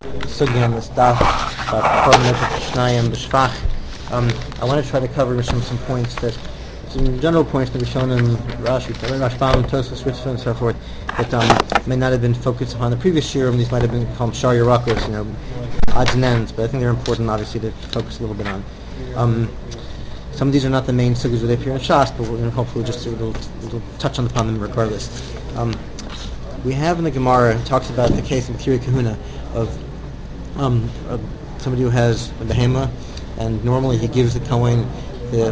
sugya on this daf about I want to try to cover some points that, some general points that we've shown in Rashi, Rashbam, Tosfos, Ritva, and so forth that may not have been focused upon the previous year, and these might have been called Shar Yerakos, odds and ends, but I think they're important, obviously, to focus a little bit on. Some of these are not the main sugyas where they appear in Shas, but we're going to hopefully just we'll touch upon them regardless. We have in the Gemara, it talks about the case of Kiri Kahuna, of somebody who has a behema, and normally he gives the Kohen the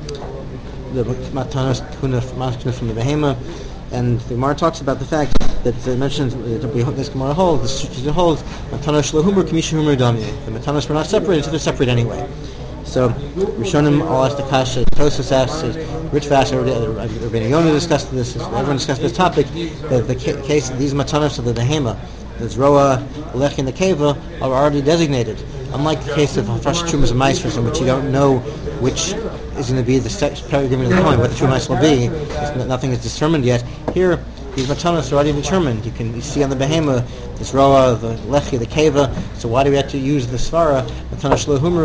matanos kahuna from the behema, and the Gemara talks about the fact that it mentions this Gemara holds, this holds matanos shlohumur kamisha humur dami. The matanos were not separated, so they're separate anyway. So Rishonim all asked the kasha. Tosfos asks, Rich Vass, Rabbeinu Yonah discussed this. Everyone discussed this topic. That the case of these matanos of the behema, the zroa, the lechi, and the keva are already designated. Unlike the case of Hafresh Trumas and Maasros, in which you don't know which is going to be the paradigm of the coin, what the true Maas will be, nothing is determined yet. Here, these matanos are already determined. You see on the behema, the zroa, the lechi, the keva. So why do we have to use the svara? Matanos shlohumur,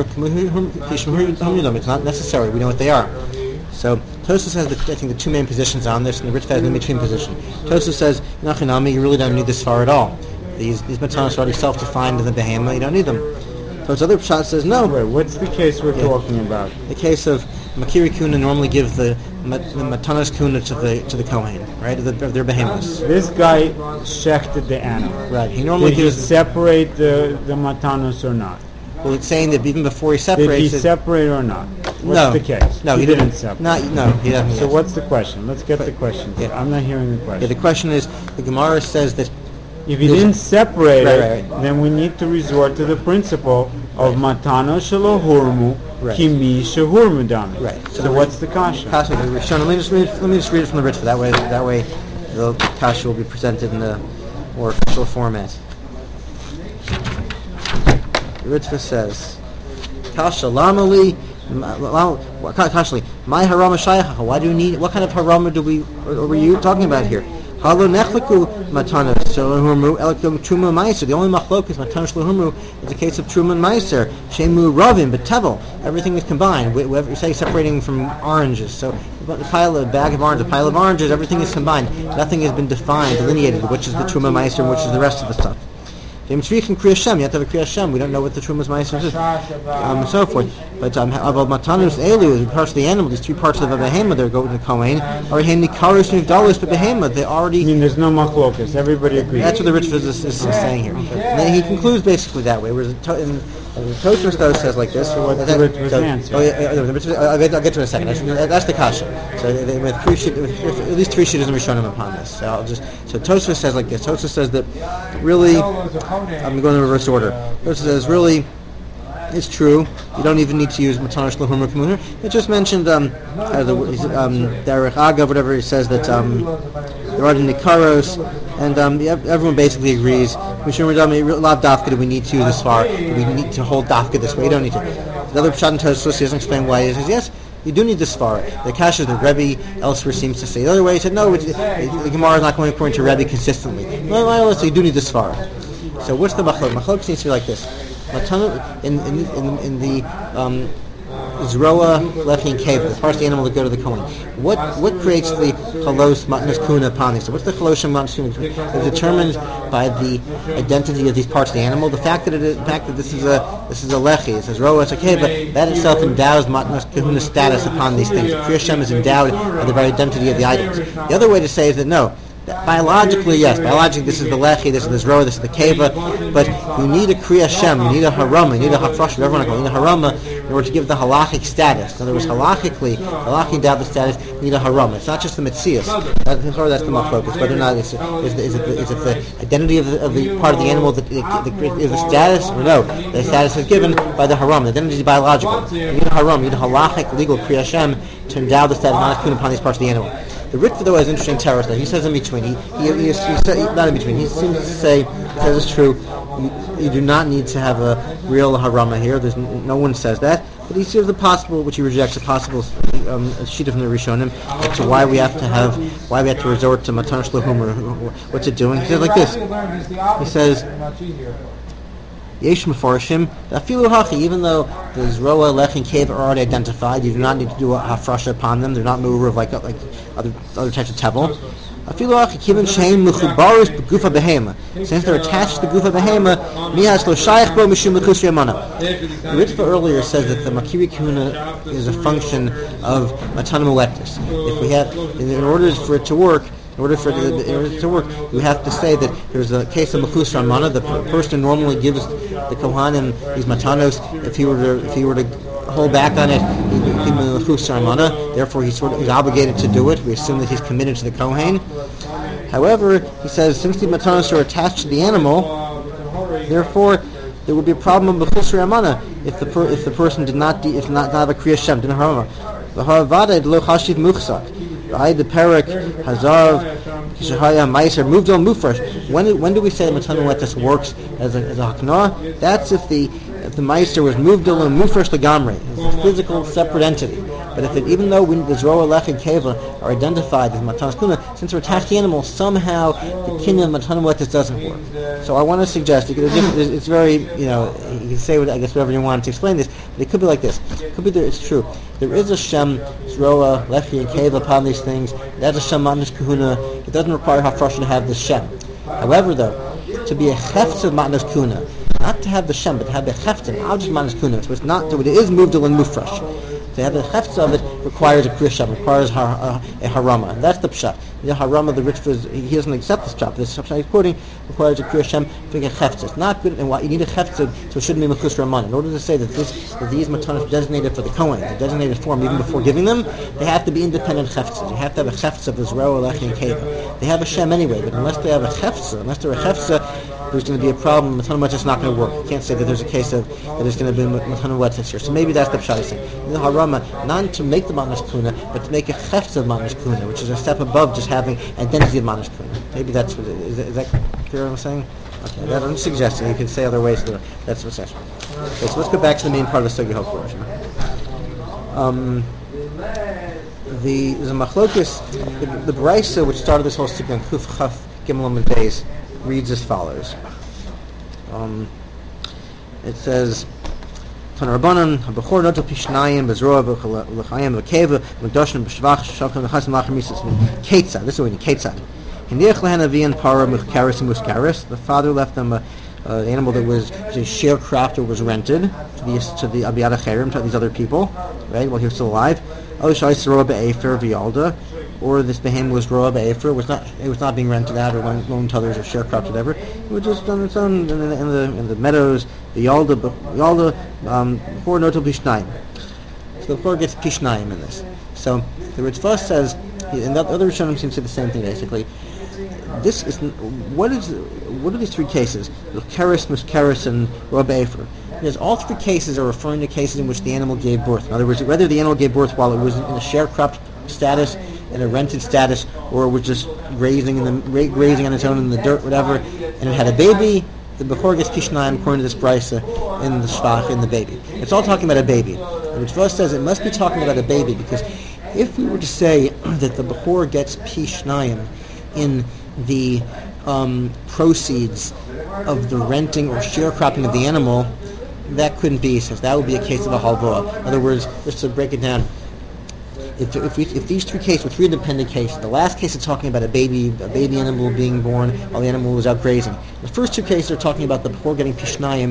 it's not necessary. We know what they are. So Tosfos has, I think, the two main positions on this, and the Ritva has an in-between position. Tosfos says, Nachinami, you really don't need this svara at all. These matanos are already self-defined in the behema. You don't need them. So his other shot says no. Wait, what's the case we're talking about? The case of Makiri Kuna normally give the matanos kuna to the Kohen, right? Of their behemoths. This guy shechted the animal. Right. He normally Did he separate the matanos or not? Well, it's saying that even before he separates, did he separate or not? What's the case? No, he didn't separate. No, he doesn't. So what's the question? Let's get the question. Yeah. I'm not hearing the question. Yeah, the question is, the Gemara says that if he didn't separate it, then we need to resort to the principle of matano shelo hurmu kimi shehurmu dami. Right. So what's the kasha? Let me just read it from the Ritva. That way the kasha will be presented in a more official format. The Ritva says, kasha lamali. My harama shaykha. Why do you need? What kind of harama were you talking about here? Halo nechleku matanos shlohumru elikum truma meiser. The only machlok is matanos shlohumru is a case of truma and meiser. Shemu ravim, but tevel. Everything is combined. We say separating from oranges. So a bag of oranges, a pile of oranges, everything is combined. Nothing has been defined, delineated, which is the truma meiser and which is the rest of the stuff. You have to have a Kriya Hashem. We don't know what the Trumas Meiser is, and so forth. But about Matanus Elu, the parts of the animal, these three parts of the behema, they're going to Kohen, are Nikaros Nivdalos, but behema, they already. I mean, there's no machlokas. Everybody agrees. That's what the Ritva is saying here. And then he concludes basically that way. Whereas Tosfos though says like this. So what's the Ritva's answer? I'll get to it in a second. That's the kasha. So with at least three shittas and Rishonim upon this. So Tosfos says like this. Tosfos says that really. I'm going in reverse order. It says, really, it's true. You don't even need to use Matanos Shlohumur Kamunur. It just mentioned Derech Agav, whatever. He says that there are the Nikaros, and everyone basically agrees. Lav Dafka, do we need to use this far? Do we need to hold Dafka this way? You don't need to. The other Pshat in Tosfos, he doesn't explain why. He says, yes, you do need this far. The Kasha, the Rebbe elsewhere seems to say the other way. He said, no, the Gemara is not going according to Rebbe consistently. Well, so you do need this far. So what's the machlok? Machlok seems to be like this. In the zroa, lechi, and keva, the parts of the animal that go to the Kohen. What creates the chalos matnas kuna pani? So what's the chaloshim matnas kuna? It's determined by the identity of these parts of the animal. The fact that this is a lechi, it's a zroa, it's a keva, that itself endows matnas kuna status upon these things. The Kriya Hashem is endowed by the very identity of the items. The other way to say is that no. Biologically, yes. Biologically, this is the lechi, this is the zroa, this is the keva. But you need a Kriya Hashem, you need a harama, you need a hafresh, whatever you want to call it. You need a harama in order to give the halachic status. In other words, halachically endowed the status, you need a harama. It's not just the mitzias. That's the machlokas. Whether or not is it the identity of the part of the animal that is the status, or no? The status is given by the harama. The identity is biological. You need a harama, you need a halachic, legal Kriya Hashem to endow the status, not upon these parts of the animal. The Ritva, though, has interesting terrors. He says in between. He not in between. He seems to say, because it's true, you do not need to have a real harama here. There's no one says that. But he sees the possible, which he rejects, a possible sheet from the Rishonim, as to why we have to resort to Matan Shlohum, or what's it doing. He says like this. He says, Yesh Mefarshim, Afilu Hachi, even though the Zroa, Lech, and Keva are already identified, you do not need to do a hafrasha upon them. They're not mover of like other types of tevel. Afilu Hachi, Kivin Shein Mechubaris Begufa Behema. Since they're attached to the Gufa Behema, Mihas Lo Shaykh Bo Mishum Mechusri Amana. The Ritva earlier says that the Makiri Kuna is a function of Matana Moetis. If we have, in order for it to work, in order for it to work, you have to say that there's a case of Mechus Ramana. The person normally gives the Kohanim these matanos. If he were to hold back on it, he'd be Mechus Ramana. Therefore, he's obligated to do it. We assume that he's committed to the Kohen. However, he says since the matanos are attached to the animal, therefore there would be a problem of Mechus Ramana if the person did not have a Kriya Shem, didn't have the Haravada lo Hashiv Muchsak. The Perak Hazav Kishahaya Meiser moved on Mufresh. When do we say that Matana Letis works as a Hakna? That's if the Meiser was moved on Mufresh Lagamre. It's a physical separate entity. But even though the Zroa, Lech, and Keva are identified as Matanas Kuna, since they're attached to the animal, somehow the kinyan of Matana Letis doesn't work. So I want to suggest, it's very, you can say whatever you want to explain this, but it could be like this. It could be that it's true. There is a Shem, Zroa, Lechi, and Keva upon these things. That's a Shem Matnas Kahuna. It doesn't require Hafrasha to have the Shem. However, though, to be a Chefz of Matnas Kahuna, not to have the Shem, but to have the Chefz of Matnas Kahuna, so it's not, so it is moved to Mufresh. To have the Chefz of it requires a Kriya Shem, requires a Harama. And that's the Pshat. The Harama, the Ritva, he doesn't accept this Pshat. This Pshat he's quoting requires a Kriya Shem to get Chefz. It's not good, and you need a Chefz, so it shouldn't be Mechus Raman. In order to say that these matanos are designated for the Kohen, the designated form, even before giving them, they have to be independent Chefzes. You have to have a Chefz of Israel, Lech, and Keva. They have a Shem anyway, but unless they have a Chefz, unless they're a Chefz, there's going to be a problem. Matana Wetis is not going to work. You can't say that there's a case of that there's going to be Matana Wetis here. So maybe that's the Pshat saying. The Harama, not to make the Matnas Kuna, but to make a Chefz of Matnas Kuna, which is a step above just having identity of Matnas Kuna. Maybe that's what it is. Is that clear what I'm saying? Okay, that I'm suggesting. You can say other ways to do it. That's what's actually. Okay, so let's go back to the main part of the Sugi Hokor. The Machlokes, the Brisa, which started this whole Sugi on Kuf Chaf Gimel Amud Beis, reads as follows. It says, "Tanarbanan habachor noto pishnayim bezroa v'chayim v'keva v'doshin b'shvach shavchem v'chasim lachem mitzvos ketzad." This is what we need. Ketzad. Hindiach lehen avian para muskaris and muskaris. The father left them an animal that was sharecropped or was rented to the abiyad acherim, to these other people, right? While he was still alive. Oh, shai sroa be'efer v'yalda. Or this behem was roa be'efer, it was not being rented out or loaned to others or sharecropped or whatever. It was just on its own in the meadows. The yalda before noto pishnayim. So the poor gets pishnayim in this. So the Ritva says, and the other Rishonim seem to say the same thing basically. This is what are these three cases? Keres, Muskeres, and roa be'efer. Because all three cases are referring to cases in which the animal gave birth. In other words, whether the animal gave birth while it was in a sharecropped status, in a rented status, or it was just grazing on its own in the dirt, whatever, and it had a baby, the Bechor gets Kishnayim according to this Brisa in the Shvach, in the baby. It's all talking about a baby. And which first says it must be talking about a baby, because if we were to say that the Bechor gets Kishnayim in the proceeds of the renting or sharecropping of the animal, that couldn't be, since that would be a case of a halva. In other words, just to break it down, if these three cases were three independent cases, the last case is talking about a baby animal being born while the animal was out grazing. The first two cases are talking about the poor getting pishnayim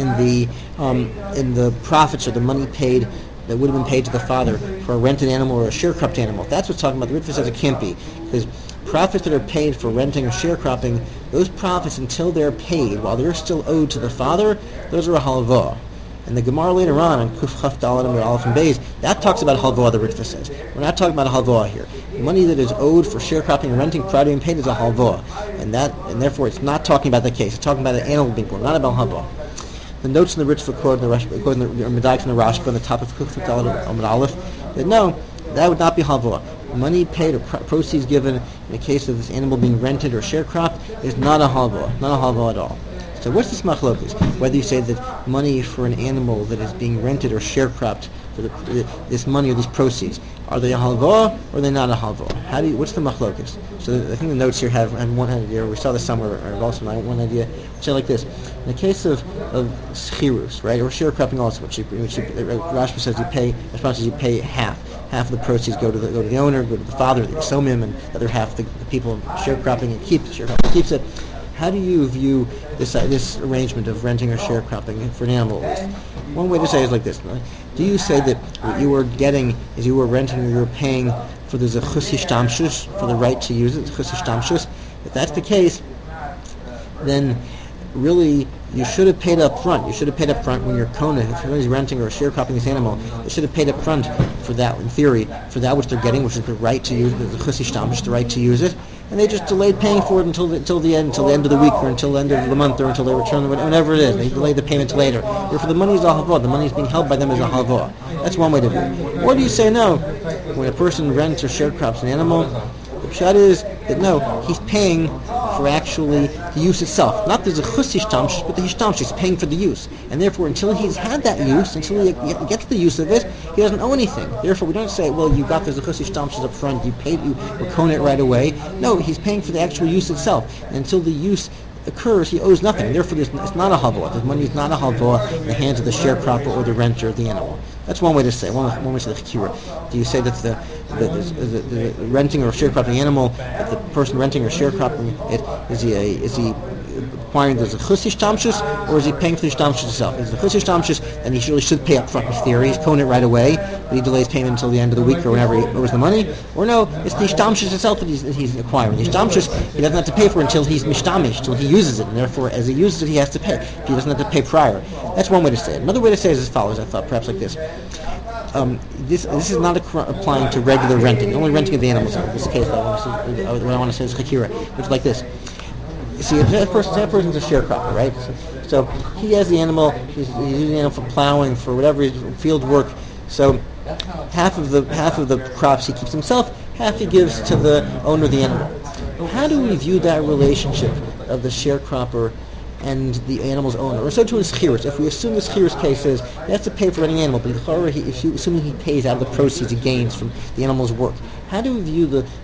in the profits or the money paid that would have been paid to the father for a rented animal or a sharecropped animal. That's what's talking about. The Ritva says it can't be, because profits that are paid for renting or sharecropping, those profits until they're paid while they're still owed to the father, those are a halva. And the Gemara later on Kuf Chaf Dalet and Aleph and Beis, that talks about halva. The Ritva says we're not talking about halva here. The money that is owed for sharecropping and renting prior to being paid is a halva, and therefore it's not talking about the case. It's talking about an animal being born, not about halva. The notes in the Ritva quote, the Medayik in the Rashba on the top of Kuf Chaf Dalet and Aleph, that no, that would not be halva. Money paid or proceeds given in the case of this animal being rented or sharecropped is not a halva at all. So what's this machlokes? Whether you say that money for an animal that is being rented or sharecropped, for this money or these proceeds, Are they a halva or are they not a halva? What's the machlokas? So I think the notes here have one idea. We saw this somewhere, or also one idea. Say like this: in the case of schirus, right, or sharecropping also, which Rashba says you pay half. Half of the proceeds go to the owner, go to the father, the yisomim, and the other half the people sharecropping and sharecropping keeps it. How do you view this arrangement of renting or sharecropping for an animal? One way to say it is like this: right? Do you say that what you were getting is you were renting or you were paying for the zechus hishtamshus, for the right to use it, zechus hishtamshus? If that's the case, then really you should have paid up front. You should have paid up front when you're kona, if somebody's renting or sharecropping this animal. They should have paid up front for that, in theory, for that which they're getting, which is the right to use the zechus hishtamshus, the right to use it. And they just delayed paying for it until the end of the week, or until the end of the month, or until they return, whatever it is. They delay the payment to later. Therefore, the money is a halva. The money is being held by them as a halva. That's one way to do it. Or do you say no? When a person rents or sharecrops an animal, the pshat is that no, he's paying for actually the use itself. Not the zechus hishtamshus, but the hishtamshus. He's paying for the use. And therefore, until he's had that use, until he gets the use of it, he doesn't owe anything. Therefore, we don't say, well, you got the zechus hishtamshus up front, you were kona it right away. No, he's paying for the actual use itself. And until the use occurs, he owes nothing. Therefore, it's not a halva. The money is not a halva in the hands of the sharecropper or the renter of the animal. That's one way to say. One way to say the chikira. Do you say that the renting or sharecropping animal, that the person renting or sharecropping it, is he acquiring the zechus hishtamshus, or is he paying for the hishtamshus itself? If it's the zechus hishtamshus, then he really should pay up front in theory. He's kona it right away, but he delays payment until the end of the week or whenever he owes the money. Or no, it's the hishtamshus itself that he's acquiring. The hishtamshus he doesn't have to pay for until he's mishtamish, until he uses it, and therefore as he uses it he has to pay. He doesn't have to pay prior. That's one way to say it. Another way to say it is as follows, I thought, perhaps like this. This is not applying to regular renting. Only renting of the animals. In this case, what I want to say is chakira, which is like this. You see, that person's a sharecropper, right? So he has the animal. He's using the animal for plowing, for whatever field work. So half of the crops he keeps himself, half he gives to the owner of the animal. How do we view that relationship of the sharecropper and the animal's owner? Or so too in schirus. If we assume the schirus case is he has to pay for any animal, but assuming he pays out of the proceeds he gains from the animal's work, how do we view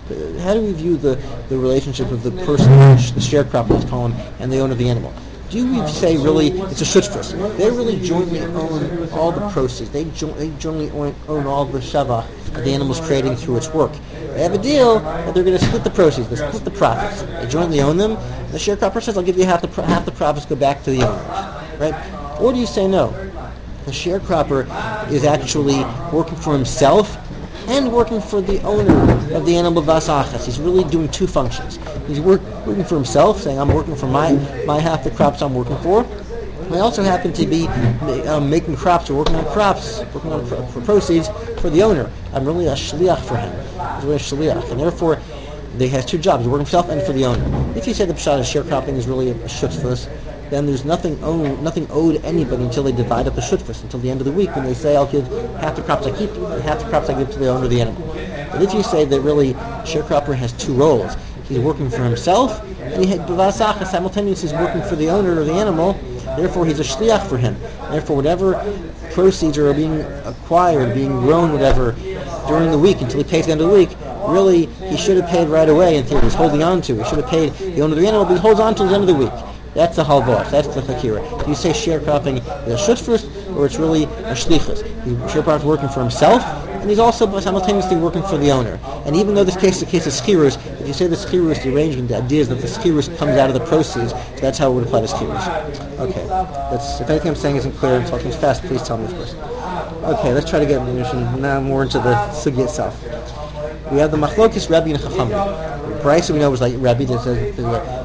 the relationship of the person, the sharecropper, let's call him, and the owner of the animal? Do we say really it's a shutfus? They really jointly own all the proceeds. They jointly own all the shavach that the animal's creating through its work. They have a deal that they're going to split the proceeds, they split the profits. They jointly own them. The sharecropper says, "I'll give you half the profits go back to the owners." Right? Or do you say no? The sharecropper is actually working for himself and working for the owner of the animal vasachas. He's really doing two functions. He's working for himself, saying, "I'm working for my half the crops I'm working for." I also happen to be making crops or working on crops, for proceeds for the owner. I'm really a shliach for him. He's really a shliach, and therefore he has two jobs: he's working for himself and for the owner. If you say the pshat of sharecropping is really a shutfus, then there's nothing owed anybody until they divide up the shutfus, until the end of the week when they say, "I'll give half the crops I keep, and half the crops I give to the owner of the animal." But if you say that really sharecropper has two roles, he's working for himself, and simultaneously he's working for the owner of the animal, therefore he's a shliach for him. Therefore whatever proceeds are being acquired, being grown, whatever, during the week until he pays the end of the week, really he should have paid right away in theory. He's holding on to. He should have paid the owner of the animal, but he holds on till the end of the week. That's the halvos. That's the chakira. Do you say sharecropping is a shutfus, or it's really a shlichus? Sharecropping is working for himself, and he's also simultaneously working for the owner. And even though this case is the case of schirus, if you say the schirus, the arrangement, the idea is that the schirus comes out of the proceeds, so that's how it would apply to schirus. Okay. If anything I'm saying isn't clear and talking fast, please tell me, of course. Okay, let's try to get now more into the sugi itself. We have the machlokes Rabbi and Chachamim. Brisa we know was like Rabbi that says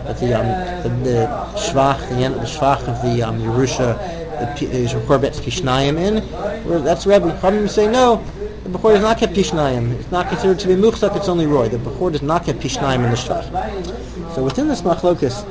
the shvach of the Yerusha is required pishnayim in. Where that's Rabbi. Chachamim say no. The bechor does not get pishnayim. It's not considered to be muchzak. It's only roy. The bechor does not get pishnayim in the shvach. So within this machlokes,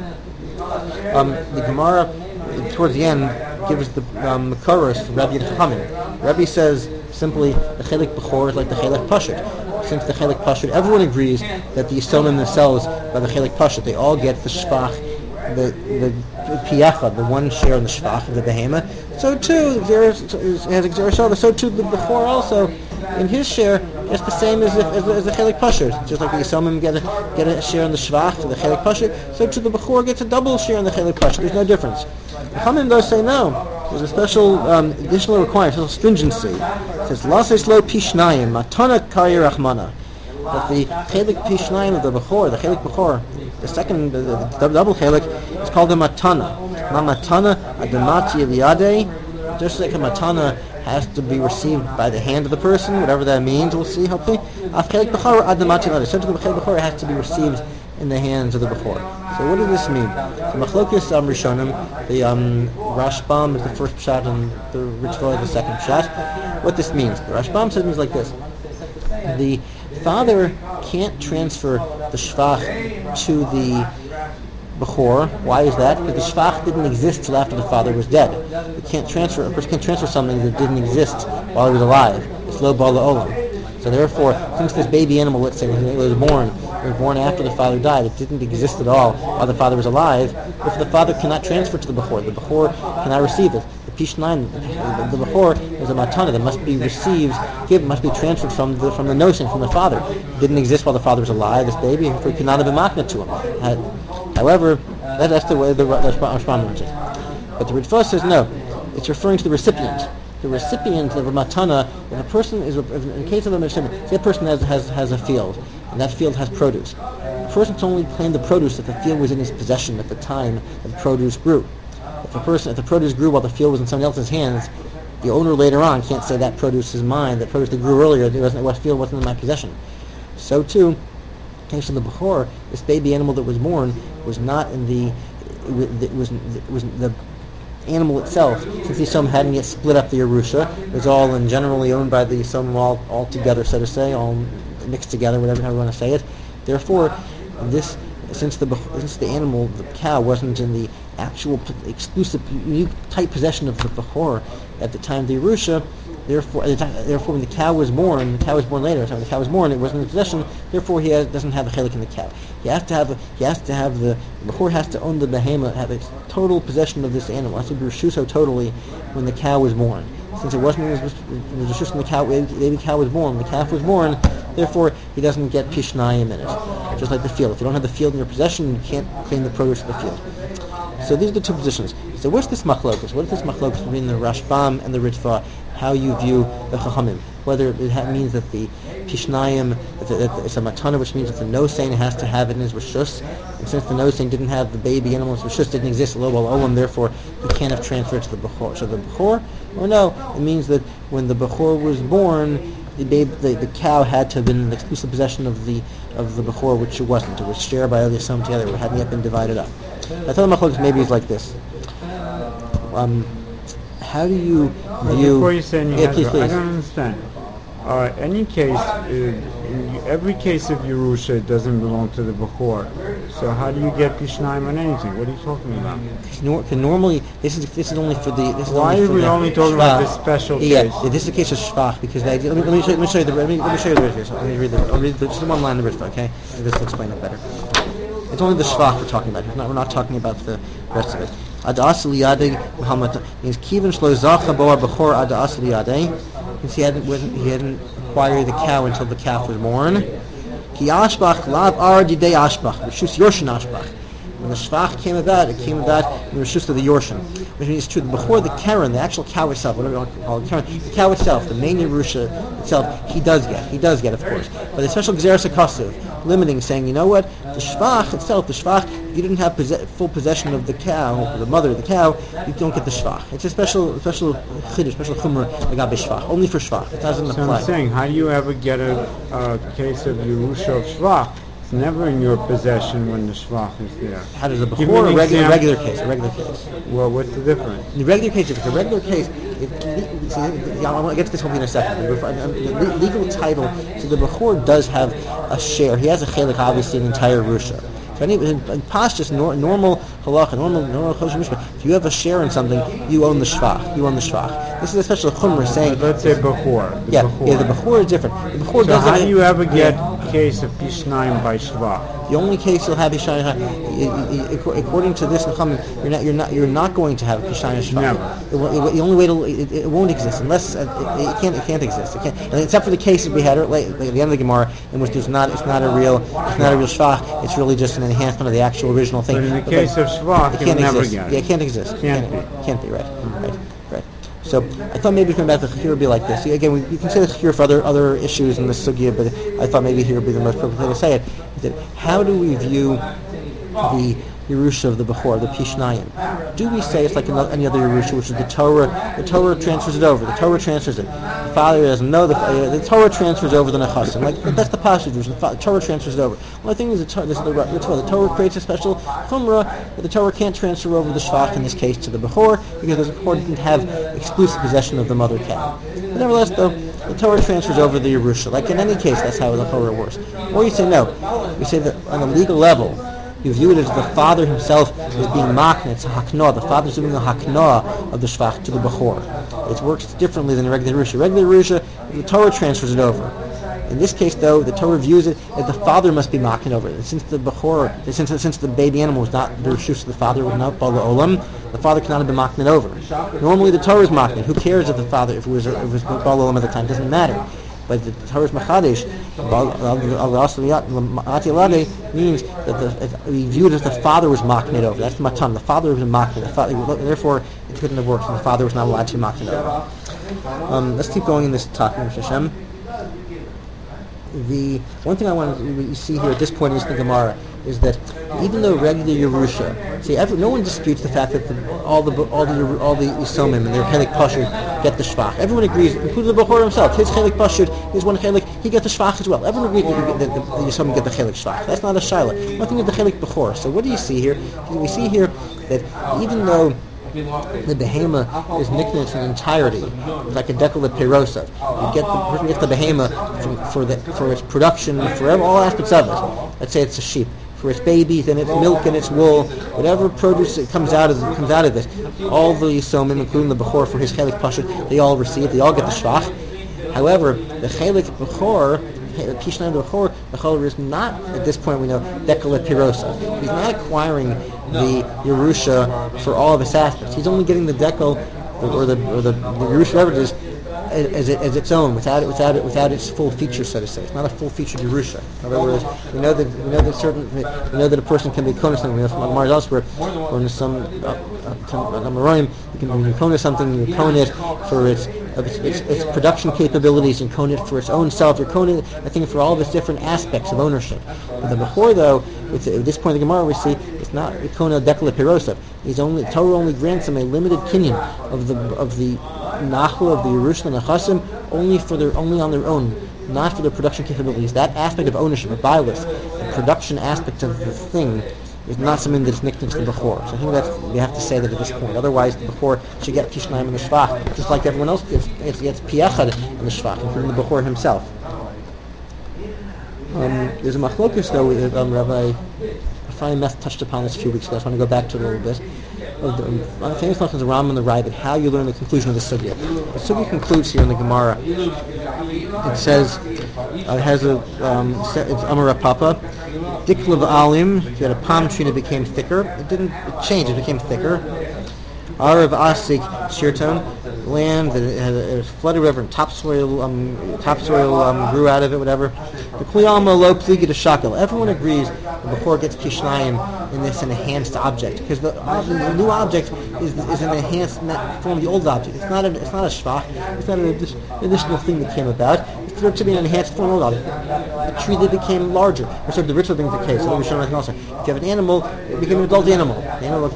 the Gemara towards the end gives the makaros for Rabbi and Chachamim. Rabbi says simply the chelik bechor is like the chelik pashut. Since the chelik pashut, everyone agrees that the yisomim themselves by the chelik pashut, they all get the shvach, the piyacha, the one share in the shvach of the behema. So too, has exerishal. So too the bechor also in his share It's the same as the chelik pasher. Just like the Yisomim get a share in the shvach for the chelik pasher, so too the bechor gets a double share in the chelik pasher. There's no difference. The Chachamim does say no. There's a special additional requirement, special stringency. It says lases lo pishnayim matana kari rachmana. That the chelik pishnayim of the bechor, the chelik bechor, the second, the double chelik, is called the matana. Ma matana adamati eliyadeh. Just like a matana has to be received by the hand of the person, whatever that means, we'll see, hopefully. Chelik bechor adamati eliyadeh. So to the chelik bechor, it has to be received in the hands of the bechor. So what does this mean? The Machlokes Rishonim, the Rashbam is the first pshat and the Ritva is the second pshat. What this means? The Rashbam says things like this. The father can't transfer the shvach to the bechor. Why is that? Because the shvach didn't exist till after the father was dead. A person can't transfer something that didn't exist while he was alive. It's lo bala olam. So therefore, since this baby animal, let's say, was born after the father died, it didn't exist at all while the father was alive. If the father cannot transfer to the bechor cannot receive it. The pishnayim, the bechor is a matana that must be received, must be transferred from the nosen, from the father. It didn't exist while the father was alive. This baby could not have been makna to him. However, that's the way the Rashbam learns it. But the Ritva says no. It's referring to the recipient. The recipient of a matana, if a person is, in case of a recipient, say a person has a field, and that field has produce. The person can only claim the produce if the field was in his possession at the time that the produce grew. If the produce grew while the field was in someone else's hands, the owner later on can't say that produce is mine. That produce that grew earlier, what field wasn't in my possession. So too, in the case of the bechor, this baby animal that was born was not in the animal itself, since the Yisomim hadn't yet split up the Yerusha. It was all and generally owned by the Yisomim all together, so to say, all mixed together, whatever how you want to say it. Therefore, since the animal, the cow, wasn't in the actual exclusive, unique type possession of the bechor at the time of the Yerusha, therefore when the cow was born later. When the cow was born, it wasn't in possession. Therefore, he doesn't have a chelik in the cow. The bechor has to own the behemoth, have its total possession of this animal. It has to be reshusho totally when the cow was born. Since it wasn't in the reshus when the baby cow was born, the calf was born. Therefore, he doesn't get pishnayim in it. Just like the field. If you don't have the field in your possession, you can't claim the produce of the field. So these are the two positions. So what's this machlokus? What is this machlokus between the Rashbam and the Ritva? How you view the Chachamim? Whether it means that the pishnayim, that it's a matana, which means that the nosein has to have it in his reshus, and since the nosein didn't have the baby animal, his reshus didn't exist, lo bal olam, therefore he can't have transferred to the bechor. So the bechor, or no, it means that when the bechor was born, the cow had to have been in the exclusive possession of the bechor, which it wasn't. It was shared by all the Yisomim together. It hadn't yet been divided up. I thought the machlokes maybe is like this. How do you view? Before you say any please. I don't understand. Any case, every case of Yerusha doesn't belong to the bechor. So how do you get pishnayim on anything? What are you talking about? Normally, this is only for the. Why are we only talking about this special case? Yeah, this is a case of shvach because let me show you the Ritva. Let me read I'll read just one line of the Ritva, okay? This will explain it better. It's only the shvach we're talking about. We're not talking about the rest of it. Ad asli yadei means kiven shlo zacha boar bechor ad asli yadei. Since he hadn't acquired the cow until the calf was born. Ki ashbach lav ar didei ashbach reshus yorshin ashbach. When the shvach came about, it came about in the reshus of the yorshin, which means it's true. Before the keren, the actual cow itself, whatever you want to call it, the cow itself, the main Yerusha itself, he does get, of course. But the special gzeras hakasuv, limiting, saying, you know what, the shvach itself, if you didn't have full possession of the cow, the mother of the cow, you don't get the shvach. It's a special chiddush, special chumrah agabe shvach, only for shvach. It doesn't apply. So I'm saying, how do you ever get a case of Yerusha of shvach? It's never in your possession when the shvach is there. How does the before a regular case? Well, what's the difference? In the regular case, if it's a regular case, I'll get to this whole thing in a second. The legal title, so the bechor does have a share. He has a chelik, obviously, in the entire Yerusha. So in pashtus, normal halacha, normal choshen mishpah, if you have a share in something, you own the shvach. This is a special chumrah saying. Let's say bechor. The bechor is different. The bechor so how do you ever get case of Pishnayim by Shvach? The only case you'll have Pishnayim, according to this Nechama, you're not going to have Pishnayim Shvach. Never. The only way it won't exist unless it can't exist. It can't, except for the case that we had at the end of the Gemara, in which it's not a real Shvach. It's really just an enhancement of the actual original thing. But in the case of Shvach, it can't never exist. get it. Yeah, it can't exist. Can't be right. So I thought maybe coming back to the Chiyur would be like this. Again, you can say the Chiyur for other issues in the Sugya, but I thought maybe here would be the most appropriate way to say it. That how do we view the Yerusha of the Bechor, the Pishnayim? Do we say it's like any other Yerusha, which is the Torah? The Torah transfers it over. The Torah transfers it. The father doesn't know. The Torah transfers over the Nechasim. Like that's the Pasha Jews. The Torah transfers it over. Well, I think the Torah creates a special Chumrah that the Torah can't transfer over the Shvach in this case to the Bechor because the Bechor didn't have exclusive possession of the mother cow. But nevertheless, though, the Torah transfers over the Yerusha. Like in any case, that's how the Torah works. Or you say no. You say that on a legal level, you view it as the father himself is being makna. It's a hakna. The father's doing a hakna of the shvach to the bechor. It works differently than the regular Yerusha. Regular Yerusha, the Torah transfers it over. In this case, though, the Torah views it as the father must be makna over it. And since the bechor, since the baby animal was not the reshus of the father, was not bala olam, the father cannot have been makna over. Normally, the Torah is makna. Who cares if the father, if it was bala olam at the time? It doesn't matter. But the Torah's Machadesh, means that we view it as the father was makned over. That's the matan. The father was makned. Therefore, it couldn't have worked, and the father was not allowed to be makned over. Let's keep going in this talk, Hashem. The one thing I want to see here at this point in the Gemara is that even though regular Yerusha, no one disputes the fact that all the Yisomim and their Chelik Pashut get the Shvach. Everyone agrees, including the Bechor himself. His Chelik Pashut, his one Chelik, he gets the Shvach as well. Everyone agrees that the Yisomim get the Chelik Shvach. That's not a Shaila. Nothing of the Chelik Bechor. So what do you see here? We see here that even though the behema is nicknamed in entirety, it's like a decollate perosa. The person gets the behema for its production, for all aspects of it. Let's say it's a sheep, for its babies and its milk and its wool, whatever produce that comes out of it. All the Yisomim, including the Bechor for his Chelik Pashut, they all receive. They all get the Shvach. However, the Chelik Bechor, the Pishnayim Bechor, the Chol is not, at this point we know, decollate perosa. He's not acquiring the Yerusha for all of its aspects. He's only getting the decal or the Yerusha, whatever it is, as its own, without its full features, so to say. It's not a full featured Yerusha. In other words, we know that a person can be konus something. We know from Mars elsewhere, or in some Amoraim, you can konus something. You kone it for its production capabilities, and kone it for its own self. You're kone it, I think, for all of its different aspects of ownership. But the Bechor, though, at this point in the Gemara, we see it's not kone decollate perosa. Torah only grants him a limited kinyan of the nachla of the Yerusha and the Chasim only on their own, not for their production capabilities. That aspect of ownership, of bilis, the production aspect of the thing, is not something that's nicknamed to the Bechor. So I think that we have to say that at this point. Otherwise, the Bechor should get Pishnayim and the Shvach, just like everyone else gets Piechad and the Shvach, including the Bechor himself. There's a machlokus though with Rabbi Ephraim Meth touched upon this a few weeks ago. I just want to go back to it a little bit. The famous lesson is the Ram and the Rabbit, how you learn the conclusion of the Sugya. The Sugya concludes here in the Gemara. It says, it has it's Amar Papa, Dikla Alim, you had a palm tree and it became thicker. It changed, it became thicker. Arav Asik Shirton, land that it was flooded, whatever, and topsoil grew out of it, whatever. The Kliyama lo pligi to shakel. Everyone agrees before it gets Pishnayim in this an enhanced object, because the new object is an enhanced form of the old object. It's not a shvach. It's not an additional thing that came about. It's to be an enhanced form of the object. The tree that became larger. Or sort of the ritual thing is the case. So we show also. If you have an animal, it became an adult animal. The animal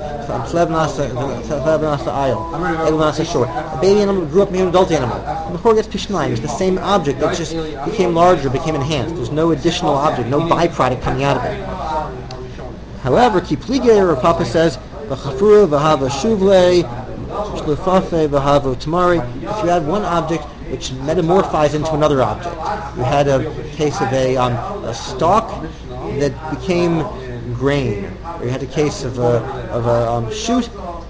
short. A baby animal grew up and became an adult animal. And before it gets Pishnayim, it's the same object that just became larger, became enhanced. There's no additional object, no byproduct coming out of it. However, Kiplige or Papa says, V'chafura v'hava shuvle, shlufafe v'hava tamari. If you had one object which metamorphized into another object, you had a case of a stalk that became grain, or you had a case of a shoot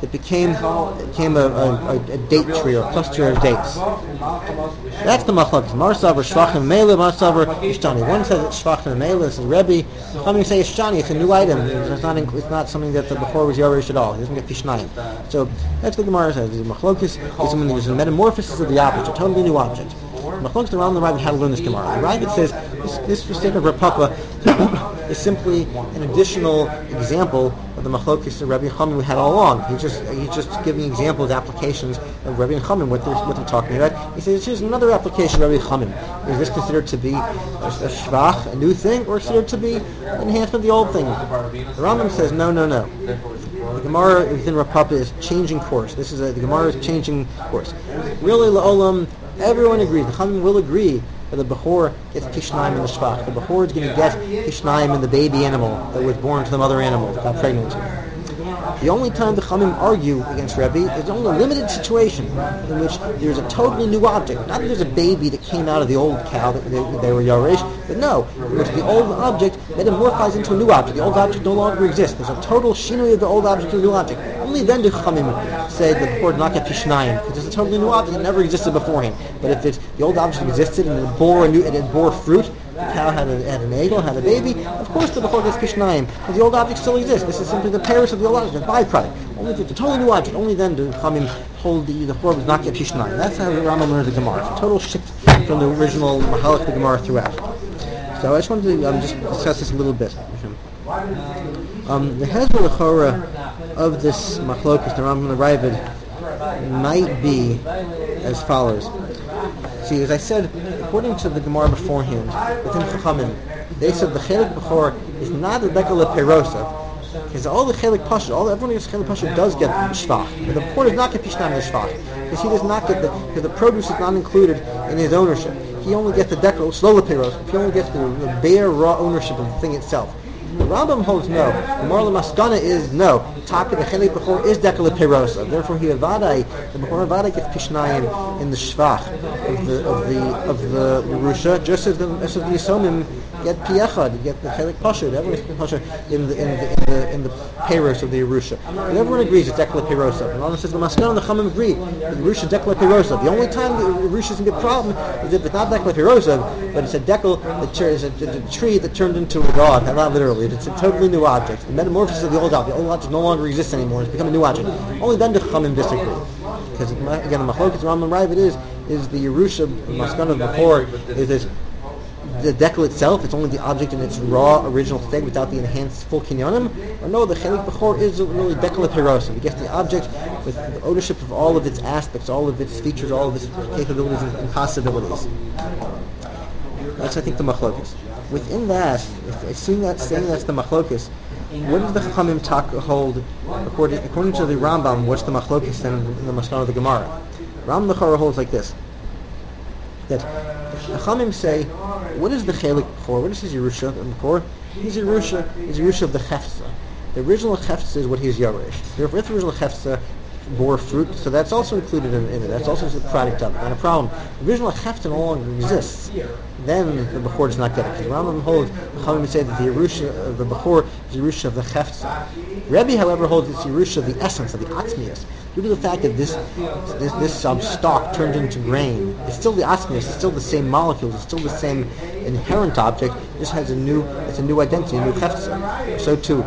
it became a date tree or a cluster of dates. That's the machlokes. Marsavar shvachim meila, marsavar ishtani. One says it's shvachim meila. This is Rebbe. Chachamim say ishtani. It's a new item. It's not something that before was yorish at all. He doesn't get pishnayim. So that's what the Gemara says. The machlokes is when there's a metamorphosis of the object, a totally new object. Machlokes the Rambam and the Ravid how to learn this Gemara. The Ravid says this statement of Rav Papa is simply an additional example of the machlokes of Rebbe and Chachamim we had all along. He's just giving examples, applications of Rebbe and Chachamim, what they're talking about. He says here's another application of Rebbe and Chachamim. Is this considered to be a shvach, a new thing, or considered to be an enhancement of the old thing? The Rambam says no. The Gemara within Rav Papa is changing course. The Gemara is changing course. Really, la'olam, everyone agrees. The Chachamim will agree that the Bechor gets Pishnaim in the Shvach. The Bechor is going to get Pishnaim in the baby animal that was born to the mother animal that got pregnant. The only time the Chachamim argue against Rebbe is only a limited situation in which there's a totally new object. Not that there's a baby that came out of the old cow that they were Yaresh, but no, in which the old object metamorphizes into a new object. The old object no longer exists. There's a total shinui of the old object to the new object. Only then do Chachamim say that the Bechor did not get Pishnayim, because it's a totally new object that never existed beforehand. But if the old object existed and it bore fruit, the cow had an egg, had a baby, of course the Bechor gets Pishnayim, because the old object still exists. This is simply the parents of the old object, a byproduct. Only if it's a totally new object, only then do Chachamim hold the Bechor does not get Pishnayim. That's how the Rambam learns the Gemara. It's a total shift from the original Mahalach of the Gemara throughout. So I just wanted to just discuss this a little bit. The Hezbollah Chora of this Machlokes, the Rambam and the Ravid, might be as follows. See, as I said, according to the Gemara beforehand, within Chachamim, they said the Chelik Bechor is not a Dekala Perosa, because all the Chelik Pasha, everyone who gets Chelik Pasha does get Shvach, but the Bechor does not get Pishnam in the Shvach, because he does not get because the produce is not included in his ownership. He only gets the Dekala Shlola Perosa. He only gets the bare raw ownership of the thing itself. The Rambam holds no. The Marla Maskana is no. Taka the Chelik Bechor is Dekala Perosa. Therefore, the Bechor Avadai gets Pishnayim in the Shvach of the Yerusha, just as the Yisomim get Piechad, get the Chelik Pasha. Everyone gets Pasha in the Peros of the Yerusha. But everyone agrees it's Dekala Perosa. The Rambam says the Maskana and the Chachamim agree that the Yerusha is Dekala Perosa. The only time the Yerusha is going to be a problem is if it's not Dekala Perosa, but it's a Dekal that is a tree that turned into a dog, not literally. It's a totally new object. The metamorphosis of the old object. The old object no longer exists anymore. It's become a new object. Only then do Chachamim disagree. Because again, the Machlokes Rambam Ravid is the Yerusha Maskana before is this. The dekel itself, it's only the object in its raw original state without the enhanced full kinyanim. Or no, the Chelik Bechor is really dekel perosa. He gets the object with the ownership of all of its aspects, all of its features, all of its capabilities and possibilities. That's, I think, the Machlokes. Within that, saying that's the Machlokes, what does the Chachamim hold according to the Rambam? What's the Machlokes then in the Maskana of the Gemara? Rambam the Chora holds like this: that the Chachamim say, what is the Chelik for? What is his Yerusha for? His Yerusha of the Chefza. The original Chefza is what he's Yaresh. The original Chefza bore fruit, so that's also included in it. That's also a product of it. And a problem, the original Chefza no longer exists. Then the Bechor does not get it. Because Rambam holds, the Chachamim say that the Yerusha of the Bechor is Yerusha of the Chefza. Rebbe, however, holds it's Yerusha of the essence, of the Atzmius. Due to the fact that this stalk turned into grain, it's still the Atzmius, it's still the same molecules, it's still the same inherent object, it just has a new identity, a new Chefza. So too,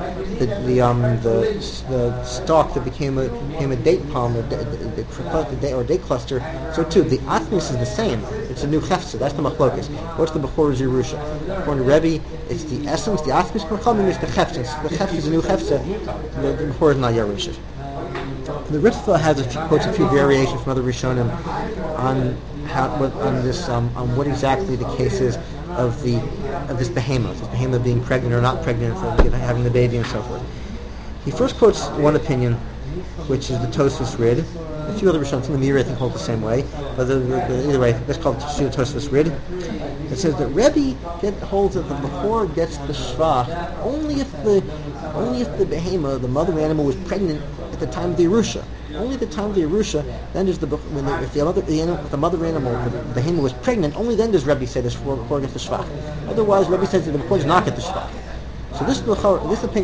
the stalk that became a date palm or date cluster, so too, the Atzmius is the same. It's a new Chefza. That's the Machlokes. What's the Bechor's Yerusha? According to Rebbe, it's the essence, the Atzmius Chachamim is the Chefza. The Chefza is a new Chefza. The Bechor is not Yerusha. The Ritva quotes a few variations from other Rishonim on what exactly the case is of this behemoth being pregnant or not pregnant, for having the baby and so forth. He first quotes one opinion, which is the Tosfos Rid. A few other Rishonim, the Meiri, I think, hold the same way. But either way, let's call it the Tosfos Rid. It says that Rebbe holds that the Bechor gets the Shvach only if the behemoth, the mother animal, was pregnant at the time of the Yerusha. Only at the time of the Yerusha, then does if the mother animal, the behemoth, was pregnant, only then does Rebbe say this Bechor gets the Shvach. Otherwise, Rebbe says that the Bechor does not get the Shvach. So this opinion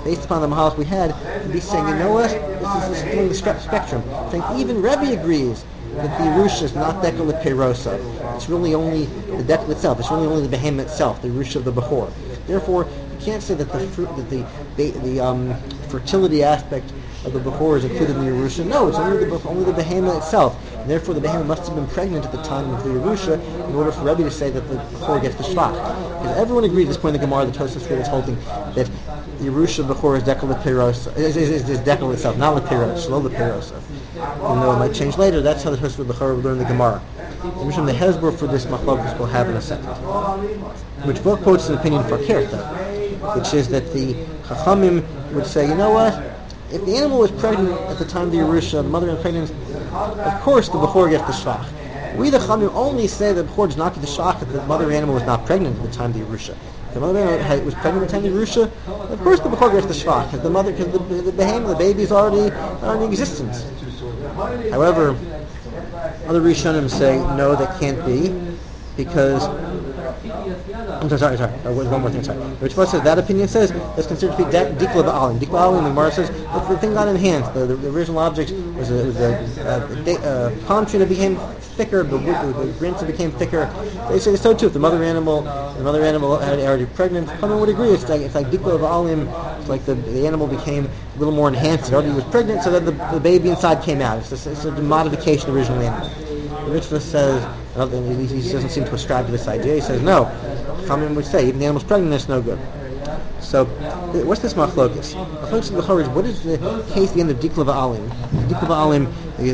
based upon the mahalach we had, to be saying, you know what, this is doing the spectrum. Saying even Rebbe agrees that the Yerusha is not dekel peirosa. It's really only the dekel itself. It's really only the behemoth itself, the Yerusha of the Bechor. Therefore, you can't say that the fertility aspect of the Bechor is included in the Yerusha. No, it's only the behemoth itself. And therefore, the behemoth must have been pregnant at the time of the Yerusha in order for Rebbe to say that the Bechor gets the shvach. Because everyone agrees at this point in the Gemara, the Tosafos is holding that the Yerusha of the Bechor is dekel peirosa. Is dekel itself, not the peiros, not the peirosa. Even though it might change later, that's how the Tosafos of the Bechor learn the Gemara. And the Hezbollah for this machlokus we'll have in a second. Which both quotes an opinion for Kerta, which is that the Chachamim would say, you know what? If the animal was pregnant at the time of the Yerusha, the mother was pregnant, of course the Bechor gets the shvach. We the Chachamim only say that the Bechor does not get the shvach if the mother animal was not pregnant at the time of the Yerusha. If the mother animal was pregnant at the time of the Yerusha, of course the Bechor gets the shvach, because the behemoth, the baby is already in existence. However, other Rishonim say, no, that can't be, because sorry. One more thing. Which says that opinion says it's considered to be dikla ba'alim. Dikla ba'alim. The Gemara says the thing got enhanced. The original object was a palm tree that became thicker. The branches became thicker. They say so too. If the mother animal had already pregnant, someone would agree. It's like dikla ba'alim. It's like the animal became a little more enhanced. It already was pregnant, so that the baby inside came out. It's a modification of the original animal. The Ritva says, he doesn't seem to ascribe to this idea. He says, no. Chachamim would say, even the animal's pregnant, that's no good. So, what's this machlokus? Machlokus of the Chorij, what is the case at the end of Dikla Ba'alim? Dikla Ba'alim,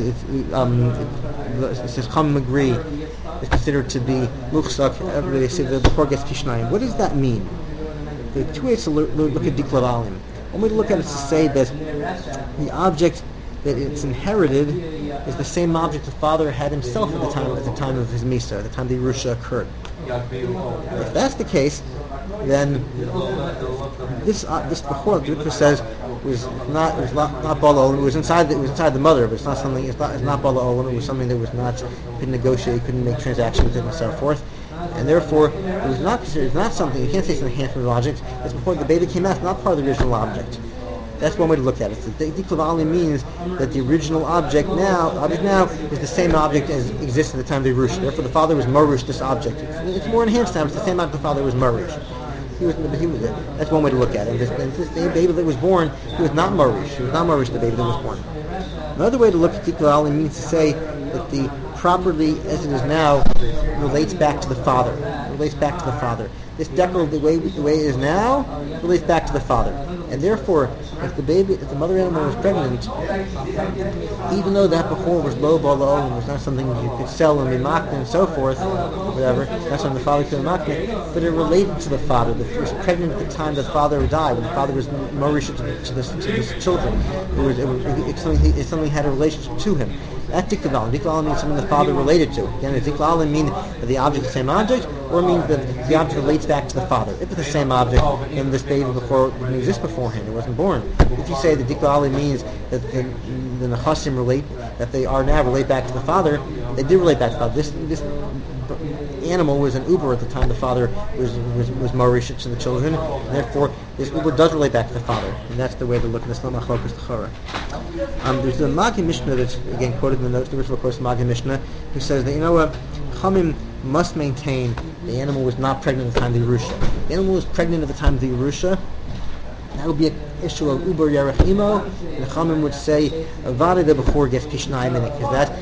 it says, Chachamim agree, is considered to be Luchsak, they say the Bechor gets Pishnayim. What does that mean? There are two ways to look at Dikla Ba'alim. One way to look at it is to say that the object that it's inherited is the same object the father had himself at the time of his Misa, at the time the Yerusha occurred. If that's the case, then this Bechor, the Ritva says, was not Bala Olam. It was inside the mother, but it's not Bala Olam. It was something that was not, couldn't negotiate, couldn't make transactions with it, and so forth. And therefore, it was not something. You can't say it's an enhancement of object. It's before the baby came out. It's not part of the original object. That's one way to look at it. The Dikla Ba'alim means that the original object now is the same object as existed at the time of the Yerusha. Therefore, the father was Marush this object. It's more enhanced now. It's the same object the father was Marush. That's one way to look at it. The baby that was born, he was not Marush. He was not Marush the baby that was born. Another way to look at Dikla Ba'alim means to say that the property as it is now relates back to the father. This dekel, the way it is now, relates back to the father. And therefore, if the mother animal was pregnant, even though that before was low bala olam, was not something you could sell and be mocked and so forth, whatever, that's something the father could mock it, but it related to the father. It was pregnant at the time the father died, when the father was Morish to the children. It's something had a relationship to him. That's Dikla Ba'alim. Dikla Ba'alim means something the father related to. Again, does Dikla Ba'alim mean that the object is the same object, or it means that the object relates back to the father? If it's the same object, then this baby didn't exist beforehand, it wasn't born. If you say that Dikla Ba'alim means that the Nechasim relate back to the father, they did relate back to the father. This animal was an Uber at the time the father was Maurish to the children, and therefore this Uber does relate back to the father, and that's the way to look at this Machlokas T'chara. There's the Maggid Mishnah that's again quoted in the notes, the original course of Maggid Mishnah, who says that, you know what, Chamim must maintain the animal was not pregnant at the time of the Yerusha. The animal was pregnant at the time of the Yerusha. That would be an issue of Uber Yerech Imo, and the Chamim would say, Avada the Bechor gets Pishnayim in it, because that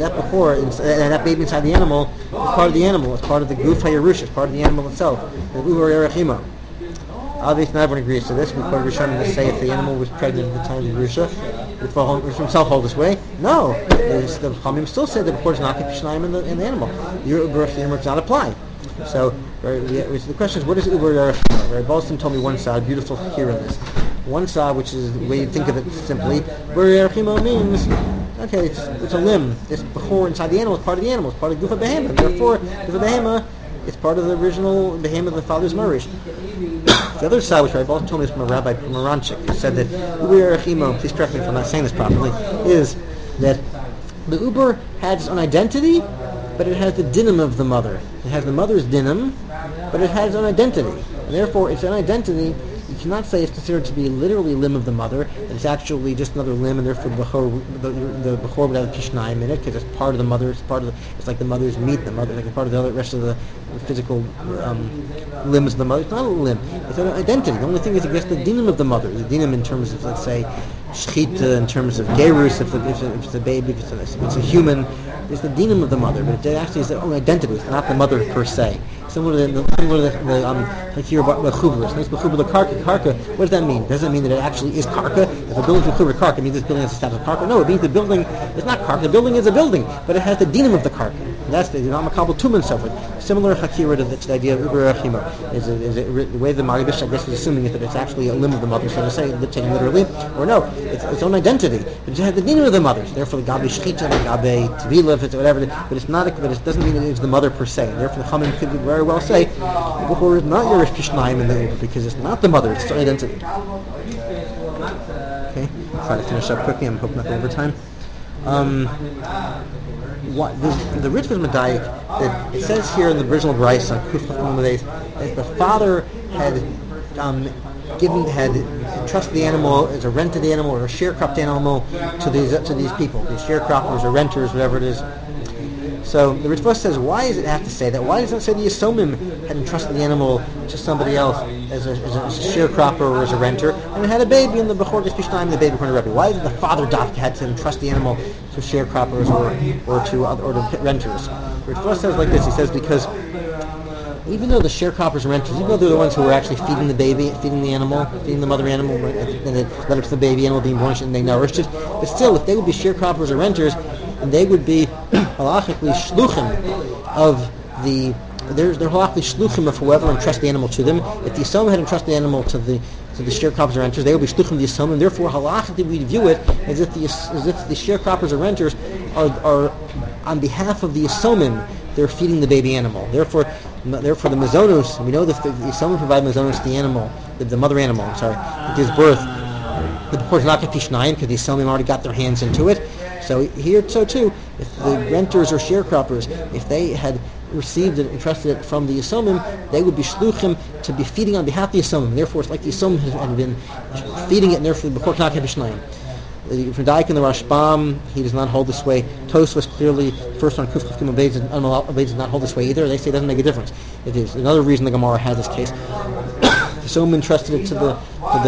baby inside the animal is part of the animal, it's part of the Guf HaYerusha, it's part of the animal itself, the Uber Yerech Imo. Obviously, not everyone agrees to this. We quote Rishonim to say if the animal was pregnant at the time of the Yerusha, would himself hold this way? No. The Chamim still say that the Bechor does not get Pishnayim in the animal. The Uber does not apply. So the question is, what is Uber Yerech Imo? Right? Balsam told me one side, beautiful here in this. One side, which is the way you think of it simply, Uber Yerech Imo means, okay, it's a limb. This Bechor inside the animal is part of the animal. It's part of Gufa Behema. Therefore, Gufa Behema, it's part of the original Behema the father's Marish. The other side, which Rabbi Balsam told me is from a rabbi, from Moranchik, who said that Uber Yerech Imo, please correct me if I'm not saying this properly, is that the Uber has its own identity, but it has the dinim of the mother. It has the mother's dinim, but it has its own identity. And therefore, its own identity, you cannot say it's considered to be literally a limb of the mother, that it's actually just another limb, and therefore the Bechor would have a Pishnaim in it, because it's part of the mother, it's like the mother's meat, the mother, like a part of the other, rest of the physical limbs of the mother. It's not a limb, it's an identity. The only thing is, I guess, the dinam of the mother, the dinam in terms of, let's say, shchita, in terms of gerus, if it's a baby, if it's a human, it's the dinam of the mother, but it actually is their own identity. It's not the mother per se. Similar to the Hakir B'Chuvras. Nice B'Chuvra the Karka. What does that mean? Does it mean that it actually is Karka? If a building is B'Chuvra Karka, it means this building has the status of Karka? No, it means the building is not Karka. The building is a building, but it has the dinam of the Karka. That's the Makabal Tum and so forth. Similar Hakira to the idea of Uber Achima. Is the way the Maribish, I guess, is assuming is that it's actually a limb of the mother, so to say, taking literally, or no, it's its own identity. But it has the dinam of the mother. So therefore, the Gabi Shchita, the Gabi Tvila, if it's whatever, but it's not. But it doesn't mean that it's the mother per se. And therefore, the Chamin could very well say, Bechor is not Yerush Pishnaim in the Uber, because it's not the mother, it's its own identity. Okay, try to finish up quickly. I'm hoping not over time. The Ritva's Medayik, that it says here in the original Bryce on Kuf that the father had entrusted the animal as a rented animal or a sharecropped animal to these people, these sharecroppers or renters, whatever it is. So the Ritva says, why does it have to say that? Why does it say the Yisomim had entrusted the animal to somebody else as a sharecropper or as a renter, and it had a baby in the Bechor Gis Pishnaim, the baby according to Rebbe? Why did the father Dafka had to entrust the animal to sharecroppers or to renters? The Ritva says like this. He says because even though the sharecroppers and renters, even though they're the ones who were actually feeding the baby, feeding the animal, feeding the mother animal, and it led up to the baby animal being born and they nourished it, but still, if they would be sharecroppers or renters, and they would be halachically shluchim of the, they're halachically shluchim of whoever entrusts the animal to them. If the Yisomim had entrusted the animal to the sharecroppers or renters, they would be shluchim the Yisomim. Therefore, halachically we view it as if the sharecroppers or renters are on behalf of the Yisomim, they're feeding the baby animal. Therefore the mazonos, we know that the Yisomim provide mazonos to the animal, the mother animal, it gives birth. The Bechor is not going to Pishnayim because the Yisomim already got their hands into it. So here, so too, if the renters or sharecroppers, if they had received it, entrusted it from the Yisomim, they would be shluchim to be feeding on behalf of the Yisomim. Therefore, it's like the Yisomim had been feeding it, and therefore the Bechor cannot have Pishnayim. From Daik in the Rashbam, he does not hold this way. Tos was clearly first on Kuf Kufkim Abayz does not hold this way either. They say it doesn't make a difference. It is another reason the Gemara has this case. The Yisomim entrusted it to the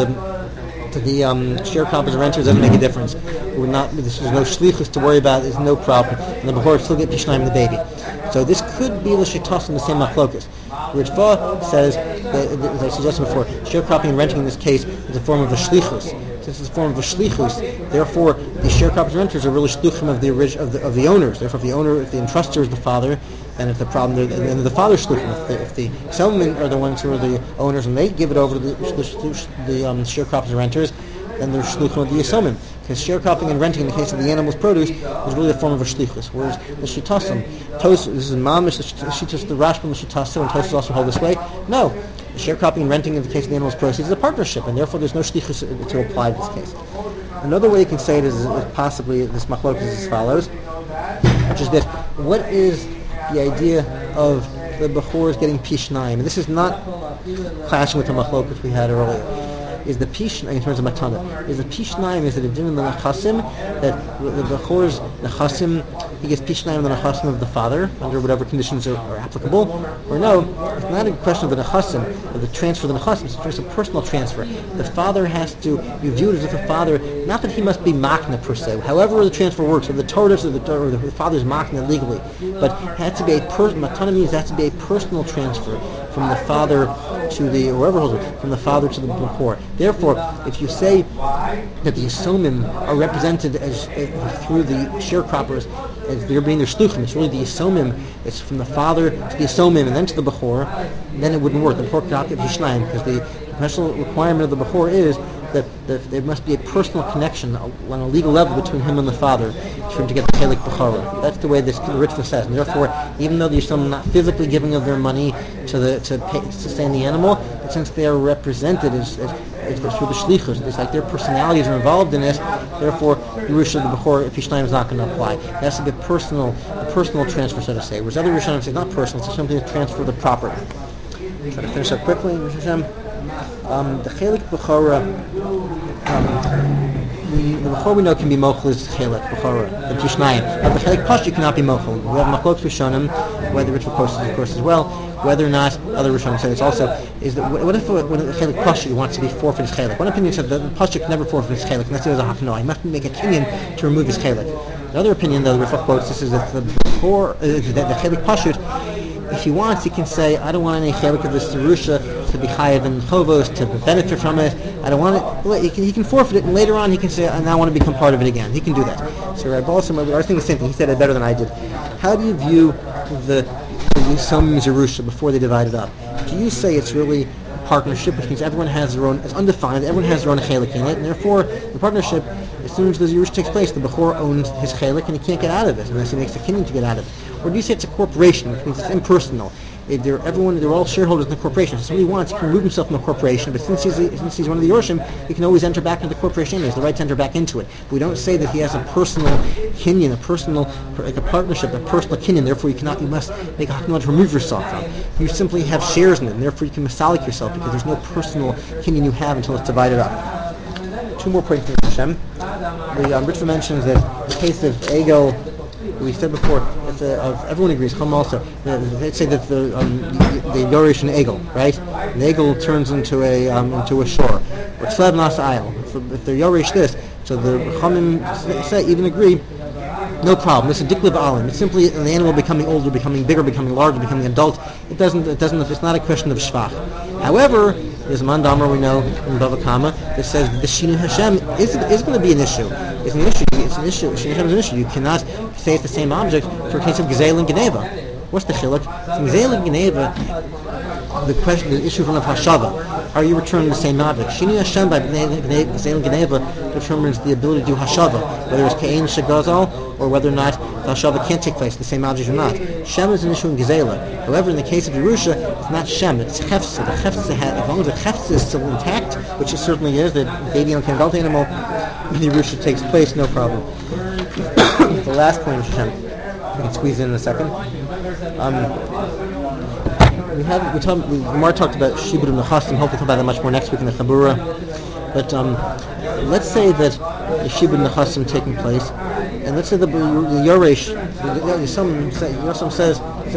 sharecroppers and renters, doesn't make a difference. There's no shlichus to worry about. There's no problem, and the Bechor still get Pishnaim the baby. So this could be l'shitas in the same machlokas. Ritva says, as I suggested before, sharecropping and renting in this case is a form of a shlichus. Since it's a form of a shlichus, therefore the sharecroppers and renters are really shluchim of the owners. Therefore, if the entruster is the father, then if the problem, then the father's shluchim. If the Selman are the ones who are the owners and they give it over to the sharecroppers and renters, then they're shluchim of the Yisomim. Because sharecropping and renting in the case of the animal's produce is really a form of a shlichus. Whereas the shitasim, this is mamish, the Rashbam, the shitasim, and Tosus also hold this way. No, the sharecropping and renting in the case of the animal's proceeds is a partnership, and therefore there's no shlichus to apply to this case. Another way you can say it is possibly this machlokes is as follows, which is that what is the idea of the Bechors getting Pishnaim? And this is not clashing with the machlokes we had earlier. Is the Pishnaim, in terms of Matana, is the Pishnaim, is it a din in the Nechasim, that the Bechor's Nechasim, he gets Pishnaim in the Nechasim of the father, under whatever conditions are applicable? Or no, it's not a question of the Nechasim, of the transfer of the Nechasim, it's just a personal transfer. The father has to be viewed as if the father, not that he must be Makna per se, however the transfer works, or the Torah or the father's Makna legally, but it has to be Matana means it has to be a personal transfer from the father to the, whoever holds it, from the father to the Bechor. Therefore, if you say that the Yisomim are represented as through the sharecroppers as they're being their shluchim, it's really the Yisomim, it's from the father to the Yisomim and then to the Bechor, then it wouldn't work. The Bechor cannot get Pishnaim because the special requirement of the Bechor is that there must be a personal connection on a legal level between him and the father for him to get the Chelik Bechora. That's the way the Ritva says. And therefore, even though the Yisomim are not physically giving of their money to sustain the animal, but since they are represented as through the shlichus, it's like their personalities are involved in this. Therefore, the Rishon of the Bechor Pishnaim is not going to apply. It has to be a personal transfer, so to say. Whereas other Rishonim say not personal; it's something to transfer the property. Try to finish up quickly, Hashem. The chelik b'chora, the b'chor we know can be mochel is chelik b'chora, the tishnayim. But the chelik pashut cannot be mochel. We have machlokes rishonim, whether it's reposted of course as well, whether or not other rishonim say it's also is that what if when the chelik pashut wants to be forfeit his chelik? One opinion said that the pashut can never forfeit his chelik unless he has a hakno. He must make a kinyan to remove his chelik. Another opinion, though, the Rifach quotes this is that the chelik pashut, if he wants, he can say, I don't want any chelik of this Yerusha to be chayav and chovos to benefit from it. I don't want it. Well, he can forfeit it, and later on he can say, I now want to become part of it again. He can do that. So Rabbi Balsam, I was thinking the same thing. He said it better than I did. How do you view the some Yerusha before they divide it up? Do you say it's really partnership, which means everyone has their own, it's undefined, everyone has their own chelik in it, and therefore the partnership, as soon as the Yerush takes place, the Bechor owns his chelik and he can't get out of it unless he makes a kinyan to get out of it? Or do you say it's a corporation, which means it's impersonal? They're all shareholders in the corporation. So if somebody wants, he can remove himself from the corporation, but since he's one of the Yorshim, he can always enter back into the corporation. He has the right to enter back into it. But we don't say that he has a personal kinyan, like a partnership, a personal kinyan, therefore you must make a haknah to remove yourself from. You simply have shares in it, and therefore you can masalik yourself, because there's no personal kinyan you have until it's divided up. Two more points from Hashem. The Ritva mentions that in the case of Egel, we said before, everyone agrees, Chum also, let's say that the Yorish and Egel, right? And Egel turns into a shore, or Tzlev Nas Ayel. If they're Yorish this, so the Chumim say, even agree, no problem. It's a dikliv alim. It's simply an animal becoming older, becoming bigger, becoming larger, becoming adult. It's not a question of shvach. However, there's a mandamar we know in Bava Kama that says the Shinu Hashem is going to be an issue. It's an issue. Shinu Hashem is an issue. You cannot say it's the same object for a case of Gezel and Geneva. What's the chiluk? Gezel and Geneva, the issue from the Hashava. Are you returning the same object? Shinu Hashem by Gezel and Geneva determines the ability to do Hashava, whether it's Kain Shagazal or whether or not the Hashava can't take place, the same object or not. Shem is an issue in Gezela. However, in the case of Yerusha, it's not Shem, it's Chefza. The Chefza, as long as the Chefza is still intact, which it certainly is, that baby and adult animal, when the Yerusha takes place, no problem. The last point of Shem, we can squeeze in a second. Mar talked about Shibud and Nechasim. Hopefully, we'll talk about that much more next week in the Chabura. But let's say that the Shibud and Nechasim taking place, and let's say the Yoresh, some says,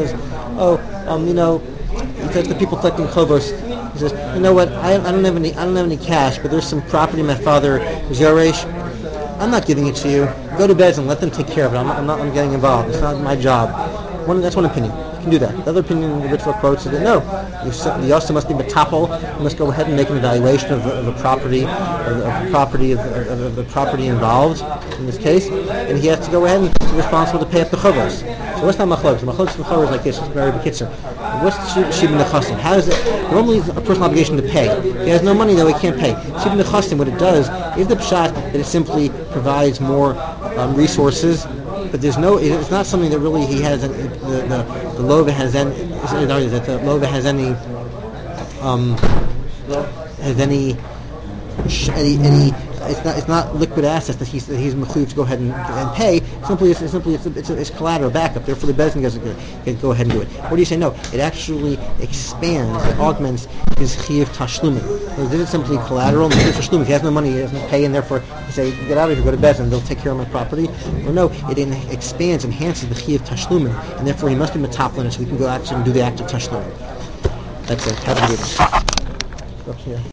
he says the people collecting Chovos, he says, you know what? I don't have any cash, but there's some property my father was Yoresh. I'm not giving it to you. Go to bed and let them take care of it. I'm getting involved. It's not my job. That's one opinion. You can do that. The other opinion the Ritva quotes is that no, the Yosef must be metapel. He must go ahead and make an evaluation of the property involved in this case, and he has to go ahead and be responsible to pay up the chovos. So what's not machlokes? The machlokes of the chovos like this. It's very bekitzer. What's shibud nechasim? How is it? Normally, it's a personal obligation to pay. If he has no money, though, he can't pay. Shibud nechasim, what it does is the pshat that it simply provides more resources. But there's no. It's not something that really he has. The lova has any. That the lova has any. It's not liquid assets that he's mechuyev to go ahead and pay. It's collateral backup. Therefore, the bezin can go ahead and do it. Or do you say no? It actually expands, it augments his chiyuv tashlumin. This is simply collateral. If he has no money, he doesn't pay, and therefore you say, get out of here, go to bezin. They'll take care of my property. Or no, it expands, enhances the chiyuv tashlumin, and therefore he must be metaplin, so we can go actually and do the act of tashlumin. That's it. Have a good one. Up here.